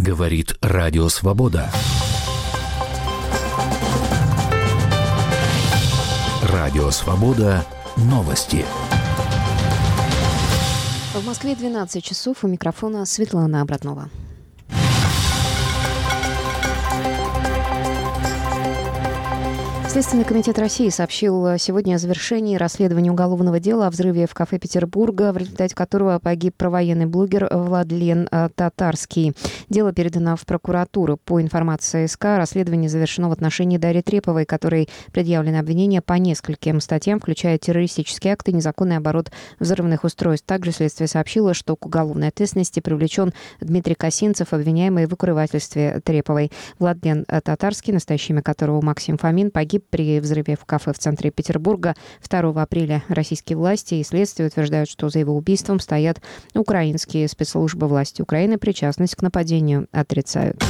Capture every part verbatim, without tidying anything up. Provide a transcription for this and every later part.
Говорит Радио Свобода. Радио Свобода. Новости. В Москве двенадцать часов. У микрофона Светлана Обратнова. Следственный комитет России сообщил сегодня о завершении расследования уголовного дела о взрыве в кафе Петербурга, в результате которого погиб провоенный блогер Владлен Татарский. Дело передано в прокуратуру. По информации СК, расследование завершено в отношении Дарьи Треповой, которой предъявлены обвинения по нескольким статьям, включая террористические акты и незаконный оборот взрывных устройств. Также следствие сообщило, что к уголовной ответственности привлечен Дмитрий Косинцев, обвиняемый в укрывательстве Треповой. Владлен Татарский, настоящее имя которого Максим Фомин, погиб при взрыве в кафе в центре Петербурга второго апреля. Российские власти и следствие утверждают, что за его убийством стоят украинские спецслужбы. Власти Украины причастность к нападению отрицают.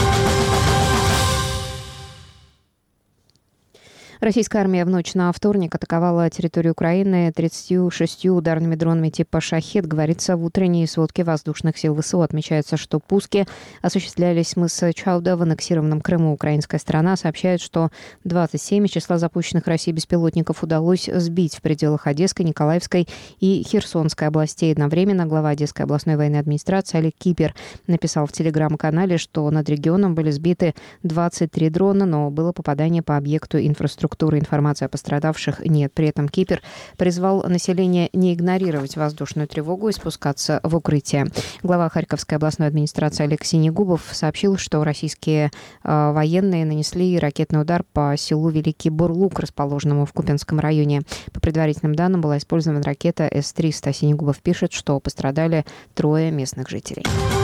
Российская армия в ночь на вторник атаковала территорию Украины тридцатью шестью ударными дронами типа «Шахед», говорится в утренней сводке воздушных сил ВСУ. Отмечается, что пуски осуществлялись с мыса Чауда в аннексированном Крыму. Украинская сторона сообщает, что двадцать семь из числа запущенных Россией беспилотников удалось сбить в пределах Одесской, Николаевской и Херсонской областей. Одновременно глава Одесской областной военной администрации Олег Кипер написал в телеграм-канале, что над регионом были сбиты двадцать три дрона, но было попадание по объекту инфраструктуры. Информации о пострадавших нет. При этом Кипер призвал население не игнорировать воздушную тревогу и спускаться в укрытие. Глава Харьковской областной администрации Олег Синегубов сообщил, что российские э, военные нанесли ракетный удар по селу Великий Бурлук, расположенному в Купянском районе. По предварительным данным, была использована ракета эс триста. Синегубов пишет, что пострадали трое местных жителей.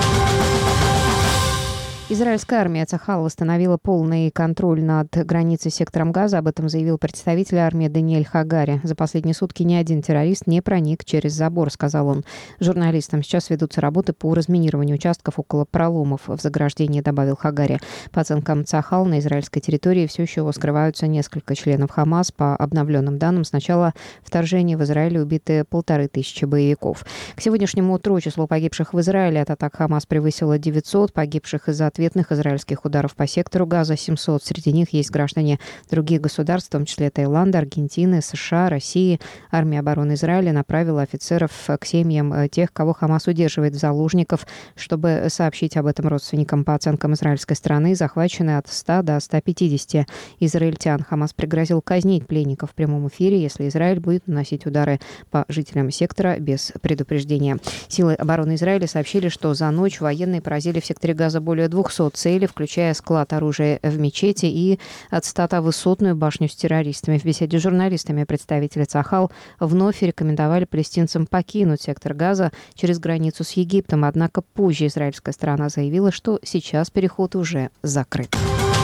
Израильская армия Цахал восстановила полный контроль над границей с сектором Газа. Об этом заявил представитель армии Даниэль Хагари. За последние сутки ни один террорист не проник через забор, сказал он журналистам. Сейчас ведутся работы по разминированию участков около проломов в заграждении, добавил Хагари. По оценкам Цахал, на израильской территории все еще скрываются несколько членов Хамас. По обновленным данным, с начала вторжения в Израиле убиты полторы тысячи боевиков. К сегодняшнему утру число погибших в Израиле от атак Хамас превысило девятьсот. Погибших из-за ответных израильских ударов по сектору Газа семьсот. Среди них есть граждане других государств, в том числе Таиланда, Аргентины, США, России. Армия обороны Израиля направила офицеров к семьям тех, кого Хамас удерживает в заложников, чтобы сообщить об этом родственникам. По оценкам израильской стороны, захвачены от ста до ста пятидесяти израильтян. Хамас пригрозил казнить пленников в прямом эфире, если Израиль будет наносить удары по жителям сектора без предупреждения. Силы обороны Израиля сообщили, что за ночь военные поразили в секторе Газа более двухсот целей, включая склад оружия в мечети и высотную башню с террористами. В беседе с журналистами представители Цахал вновь рекомендовали палестинцам покинуть сектор Газа через границу с Египтом. Однако позже израильская сторона заявила, что сейчас переход уже закрыт.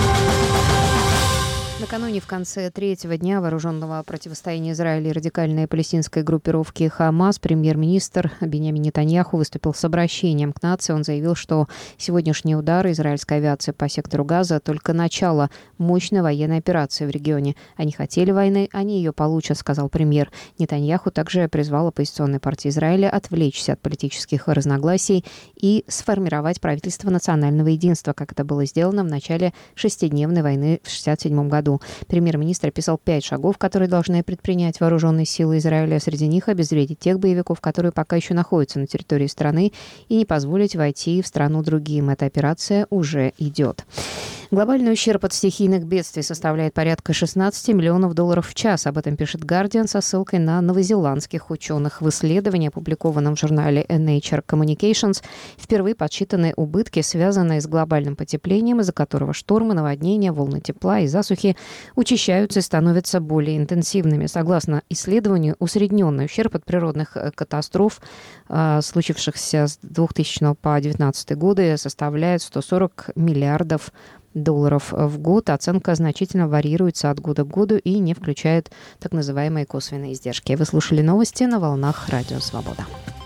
Накануне в конце третьего дня вооруженного противостояния Израиля и радикальной палестинской группировки Хамас премьер-министр Биньямин Нетаньяху выступил с обращением к нации. Он заявил, что сегодняшние удары израильской авиации по сектору Газа только начало мощной военной операции в регионе. Они хотели войны, они ее получат, сказал премьер. Нетаньяху также призвал оппозиционные партии Израиля отвлечься от политических разногласий и сформировать правительство национального единства, как это было сделано в начале шестидневной войны в шестьдесят седьмом году. Премьер-министр описал пять шагов, которые должны предпринять вооруженные силы Израиля. Среди них обезвредить тех боевиков, которые пока еще находятся на территории страны, и не позволить войти в страну другим. Эта операция уже идет. Глобальный ущерб от стихийных бедствий составляет порядка шестнадцать миллионов долларов в час. Об этом пишет Guardian со ссылкой на новозеландских ученых. В исследовании, опубликованном в журнале Nature Communications, впервые подсчитаны убытки, связанные с глобальным потеплением, из-за которого штормы, наводнения, волны тепла и засухи учащаются и становятся более интенсивными. Согласно исследованию, усредненный ущерб от природных катастроф, случившихся с двухтысячного по две тысячи девятнадцатый годы, составляет сто сорок миллиардов долларов в год. Оценка значительно варьируется от года к году и не включает так называемые косвенные издержки. Вы слушали новости на волнах Радио Свобода.